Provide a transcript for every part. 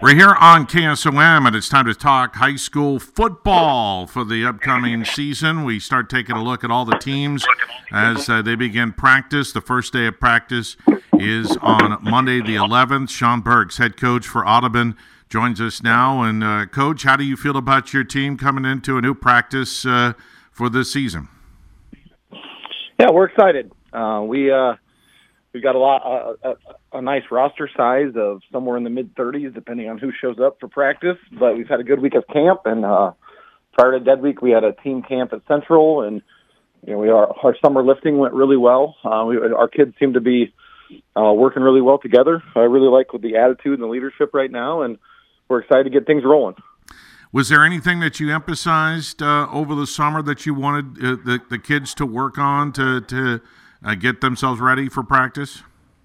We're here on KSOM, and it's time to talk high school football for the upcoming season. We start taking a look at all the teams as they begin practice. The first day of practice is on Monday the 11th. Sean Burks, head coach for Audubon, joins us now. And, Coach, how do you feel about your team coming into a new practice for this season? Yeah, we're excited. We've got a nice roster size of somewhere in the mid-30s, depending on who shows up for practice. But we've had a good week of camp, and prior to Dead Week, we had a team camp at Central, and our summer lifting went really well. Our kids seem to be working really well together. I really like the attitude and the leadership right now, and we're excited to get things rolling. Was there anything that you emphasized over the summer that you wanted the kids to work on to get themselves ready for practice?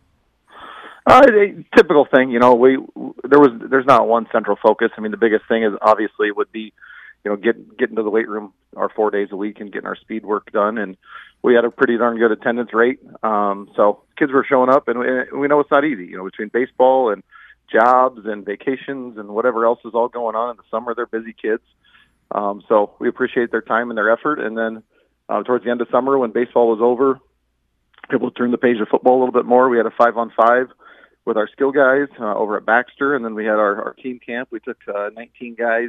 Typical thing, there's not one central focus. I mean, the biggest thing is obviously would be, getting to the weight room 4 days a week and getting our speed work done. And we had a pretty darn good attendance rate. So kids were showing up, and we know it's not easy, between baseball and jobs and vacations and whatever else is all going on in the summer. They're busy kids. So we appreciate their time and their effort. And then towards the end of summer, when baseball was over, able to turn the page of football a little bit more. We had a 5-on-5 with our skill guys over at Baxter, and then we had our team camp. We took 19 guys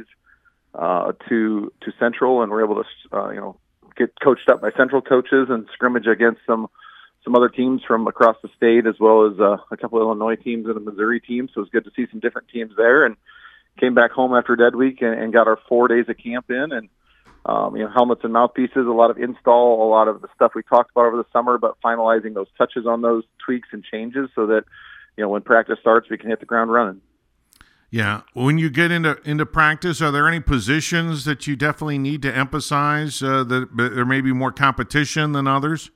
to Central, and we're able to get coached up by Central coaches and scrimmage against some other teams from across the state, as well as a couple of Illinois teams and a Missouri team. So it was good to see some different teams there, and came back home after Dead Week and got our 4 days of camp in, and helmets and mouthpieces, a lot of install, a lot of the stuff we talked about over the summer, but finalizing those touches on those tweaks and changes so that, when practice starts, we can hit the ground running. Yeah. When you get into practice, are there any positions that you definitely need to emphasize that there may be more competition than others?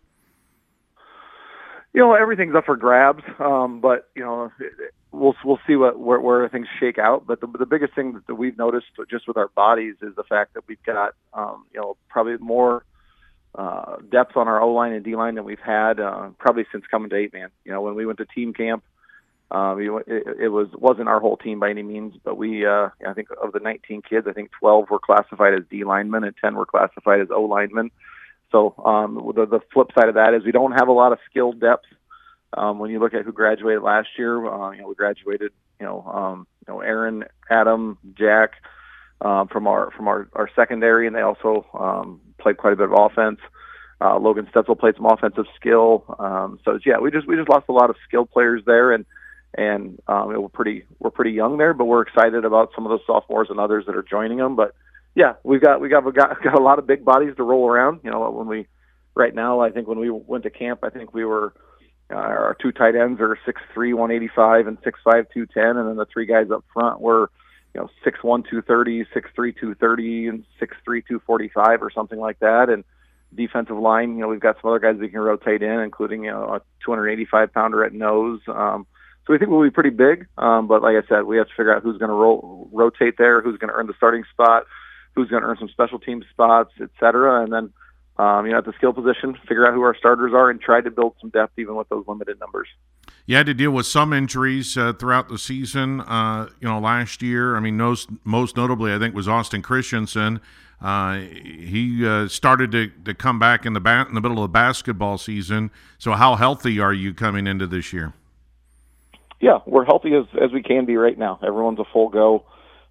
Everything's up for grabs, but, we'll see where things shake out. But the biggest thing that we've noticed just with our bodies is the fact that we've got, probably more depth on our O-line and D-line than we've had probably since coming to 8-man. When we went to team camp, it wasn't our whole team by any means, but I think of the 19 kids, I think 12 were classified as D linemen and 10 were classified as O linemen. So the flip side of that is we don't have a lot of skilled depth. When you look at who graduated last year, we graduated, Aaron, Adam, Jack from our secondary, and they also played quite a bit of offense. Logan Stetzel played some offensive skill. We just lost a lot of skilled players there, and we're pretty young there, but we're excited about some of those sophomores and others that are joining them. But yeah, we got a lot of big bodies to roll around. Right now, I think when we went to camp, I think we were our two tight ends are 6'3", 185, and 6'5", 210, and then the three guys up front were 6'1", 230, 6'3", 230, and 6'3", 245, or something like that. And defensive line, we've got some other guys we can rotate in, including a 285-pounder at nose. So we think we'll be pretty big, but like I said, we have to figure out who's going to rotate there, who's going to earn the starting spot, who's going to earn some special team spots, et cetera, and then at the skill position, figure out who our starters are and try to build some depth even with those limited numbers. You had to deal with some injuries throughout the season, last year. I mean, most notably, I think, was Austin Christensen. He started to come back in the middle of the basketball season. So how healthy are you coming into this year? Yeah, we're healthy as we can be right now. Everyone's a full go.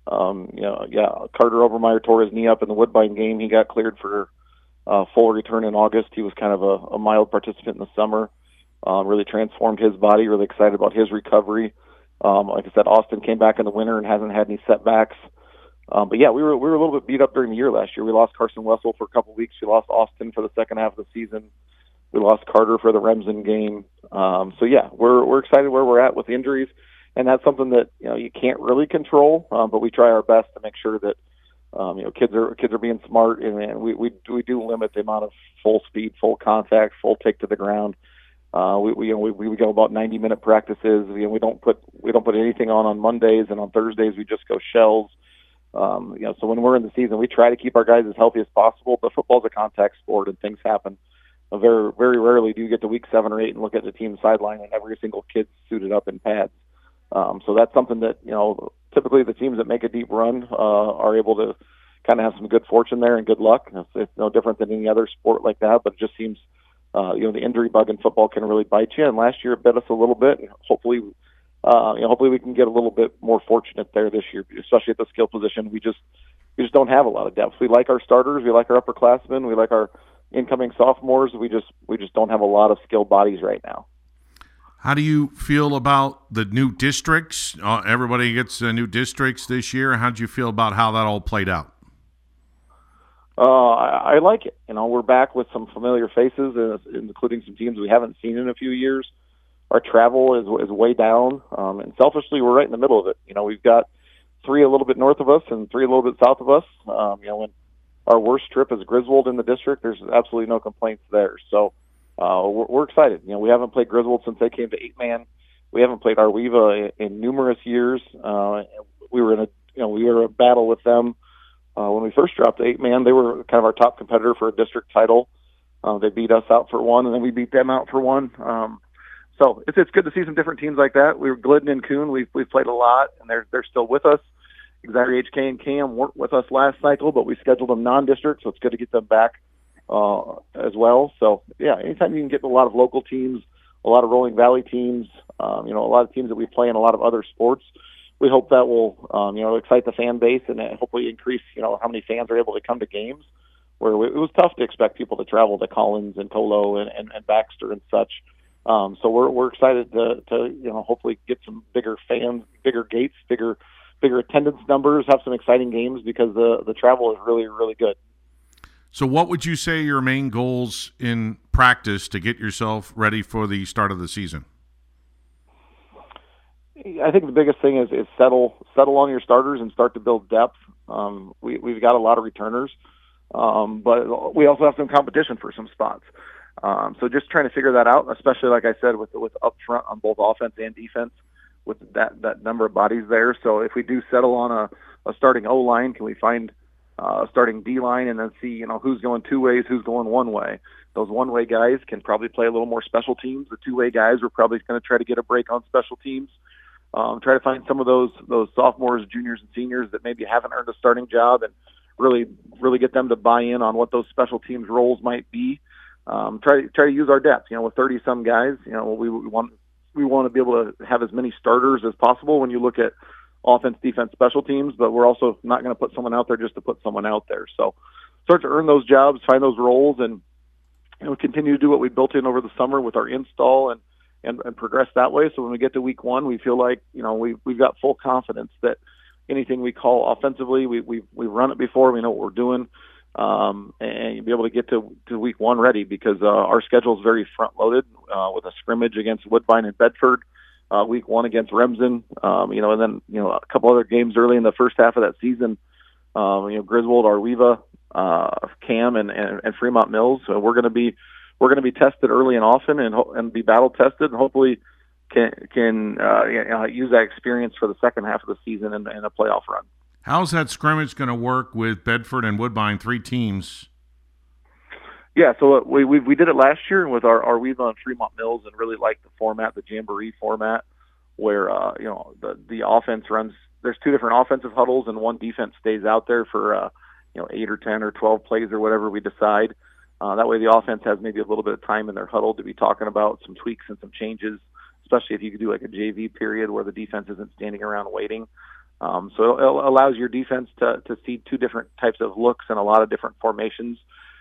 Carter Overmeyer tore his knee up in the Woodbine game. He got cleared for full return in August. He was kind of a mild participant in the summer. Really transformed his body. Really excited about his recovery. Like I said, Austin came back in the winter and hasn't had any setbacks. But yeah, we were a little bit beat up during the year last year. We lost Carson Wessel for a couple of weeks. We lost Austin for the second half of the season. We lost Carter for the Remsen game. So yeah, we're excited where we're at with injuries, and that's something that you can't really control. But we try our best to make sure that kids are being smart, and we do limit the amount of full speed, full contact, full take to the ground. We go about 90-minute practices. We don't put anything on Mondays, and on Thursdays we just go shells. So when we're in the season, we try to keep our guys as healthy as possible. But football's a contact sport, and things happen. Very, very rarely do you get to week 7 or 8 and look at the team sideline and every single kid's suited up in pads. So that's something that typically the teams that make a deep run are able to kind of have some good fortune there and good luck. It's no different than any other sport like that, but it just seems, the injury bug in football can really bite you. And last year it bit us a little bit. And hopefully, hopefully we can get a little bit more fortunate there this year, especially at the skill position. We just don't have a lot of depth. We like our starters, we like our upperclassmen, we like our incoming sophomores. We just don't have a lot of skilled bodies right now. How do you feel about the new districts? Everybody gets new districts this year. How do you feel about how that all played out? I like it. We're back with some familiar faces, including some teams we haven't seen in a few years. Our travel is way down, and selfishly, we're right in the middle of it. We've got 3 a little bit north of us and 3 a little bit south of us. When our worst trip is Griswold in the district, there's absolutely no complaints there. So we're excited. We haven't played Griswold since they came to 8-man. We haven't played Arweva in numerous years. We were in a battle with them. When we first dropped to 8-man, they were kind of our top competitor for a district title. They beat us out for 1, and then we beat them out for 1. So it's good to see some different teams like that. We were Glidden and Coon. We've played a lot, and they're still with us. Xavier HK and Cam weren't with us last cycle, but we scheduled them non-district, so it's good to get them back as well. So yeah, anytime you can get a lot of local teams, a lot of Rolling Valley teams, a lot of teams that we play in a lot of other sports, we hope that will, excite the fan base and hopefully increase, how many fans are able to come to games. Where it was tough to expect people to travel to Collins and Colo and Baxter and such. So we're excited to hopefully get some bigger fans, bigger gates, bigger attendance numbers, have some exciting games because the travel is really, really good. So what would you say your main goals in practice to get yourself ready for the start of the season? I think the biggest thing is settle on your starters and start to build depth. We've got a lot of returners, but we also have some competition for some spots. So just trying to figure that out, especially like I said, with up front on both offense and defense, with that number of bodies there. So if we do settle on a starting O line, can we find a starting D line and then see who's going 2 ways, who's going 1 way? Those 1-way guys can probably play a little more special teams. The 2-way guys we're probably going to try to get a break on special teams. Try to find some of those sophomores, juniors, and seniors that maybe haven't earned a starting job and really get them to buy in on what those special teams roles might be. Try to use our depth. With 30-some guys, we want to be able to have as many starters as possible when you look at offense, defense, special teams. But we're also not going to put someone out there just to put someone out there. So start to earn those jobs, find those roles, and continue to do what we built in over the summer with our install and progress that way. So when we get to week 1, we feel like, we've got full confidence that anything we call offensively, we've run it before, we know what we're doing, and you'll be able to get to week 1 ready because our schedule is very front loaded with a scrimmage against Woodbine and Bedford, week 1 against Remsen, and then, a couple other games early in the first half of that season, Griswold, Arweva, Cam and Fremont Mills. So we're going to be tested early and often, and be battle tested, and hopefully can use that experience for the second half of the season in a playoff run. How's that scrimmage going to work with Bedford and Woodbine, 3 teams? Yeah, so we did it last year with our Arweva and Fremont Mills, and really liked the format, the Jamboree format, where the offense runs. There's 2 different offensive huddles, and 1 defense stays out there for 8 or 10 or 12 plays or whatever we decide. That way the offense has maybe a little bit of time in their huddle to be talking about some tweaks and some changes, especially if you could do like a JV period where the defense isn't standing around waiting. So it allows your defense to see 2 different types of looks and a lot of different formations.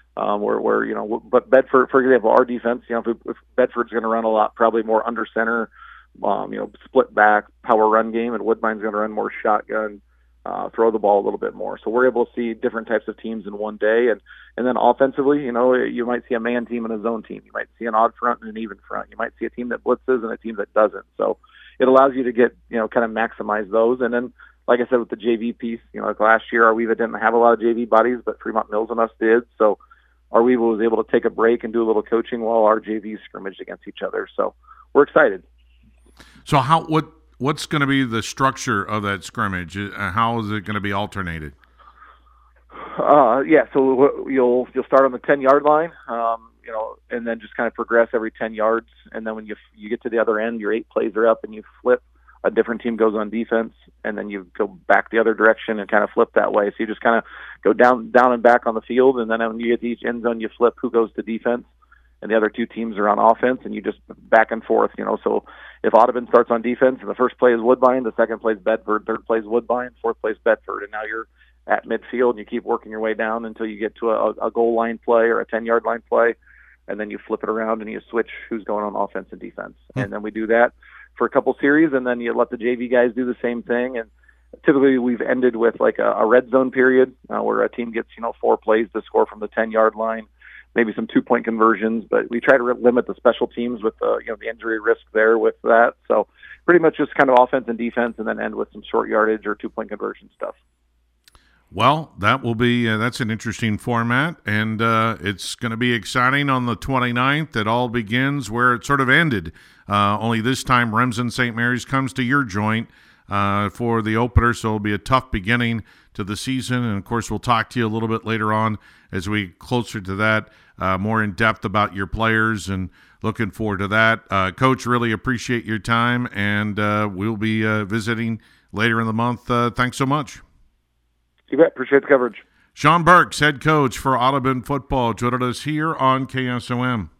But Bedford, for example, our defense, if Bedford's going to run a lot, probably more under center, split back, power run game, and Woodbine's going to run more shotgun, throw the ball a little bit more. So we're able to see different types of teams in one day. And then offensively, you might see a man team and a zone team. You might see an odd front and an even front. You might see a team that blitzes and a team that doesn't. So it allows you to get, kind of maximize those. And then, like I said, with the JV piece, like last year, Arweva didn't have a lot of JV bodies, but Fremont Mills and us did. So Arweva was able to take a break and do a little coaching while our JVs scrimmaged against each other. So we're excited. So what's going to be the structure of that scrimmage? How is it going to be alternated? So you'll start on the 10-yard line, and then just kind of progress every 10 yards. And then when you get to the other end, your 8 plays are up, and you flip. A different team goes on defense, and then you go back the other direction and kind of flip that way. So you just kind of go down and back on the field, and then when you get to each end zone, you flip who goes to defense, and the other two teams are on offense, and you just back and forth. So if Audubon starts on defense, and the first play is Woodbine, the second play is Bedford, third play is Woodbine, fourth play is Bedford, and now you're at midfield, and you keep working your way down until you get to a goal line play or a 10-yard line play, and then you flip it around and you switch who's going on offense and defense. And then we do that for a couple series, and then you let the JV guys do the same thing. And typically we've ended with like a red zone period where a team gets 4 plays to score from the 10-yard line, maybe some 2-point conversions, but we try to limit the special teams with the injury risk there with that. So pretty much just kind of offense and defense, and then end with some short yardage or 2-point conversion stuff. Well, that will be that's an interesting format, and it's going to be exciting on the 29th. It all begins where it sort of ended. Only this time, Remsen St. Mary's comes to your joint for the opener, so it'll be a tough beginning to the season. And, of course, we'll talk to you a little bit later on as we get closer to that, more in depth about your players, and looking forward to that. Coach, really appreciate your time, and we'll be visiting later in the month. Thanks so much. You bet. Appreciate the coverage. Sean Burks, head coach for Audubon football, joined us here on KSOM.